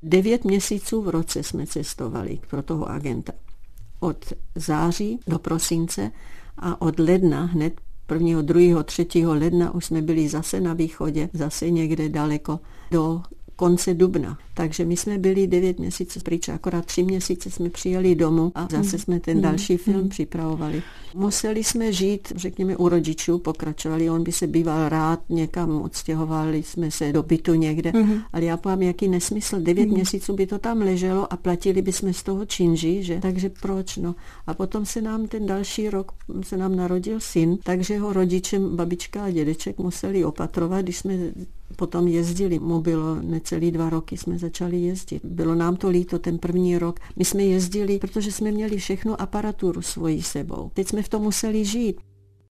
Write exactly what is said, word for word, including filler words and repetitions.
Devět měsíců v roce jsme cestovali pro toho agenta. Od září do prosince a od ledna hned prvního, druhého, třetího ledna už jsme byli zase na východě, zase někde daleko do konce dubna. Takže my jsme byli devět měsíců pryč, akorát tři měsíce jsme přijeli domů a zase jsme ten další film připravovali. Museli jsme žít, řekněme, u rodičů, pokračovali, on by se býval rád někam, odstěhovali jsme se do bytu někde, mm-hmm. ale já povím, jaký nesmysl, devět mm-hmm. měsíců by to tam leželo a platili bychom z toho činži, že? Takže proč, no. A potom se nám ten další rok, se nám narodil syn, takže ho rodiče, babička a dědeček museli opatrovat, když jsme potom jezdili. Mu bylo necelý dva roky, jsme začali jezdit. Bylo nám to líto ten první rok. My jsme jezdili, protože jsme měli všechnu aparaturu svojí sebou. Teď jsme v tom museli žít.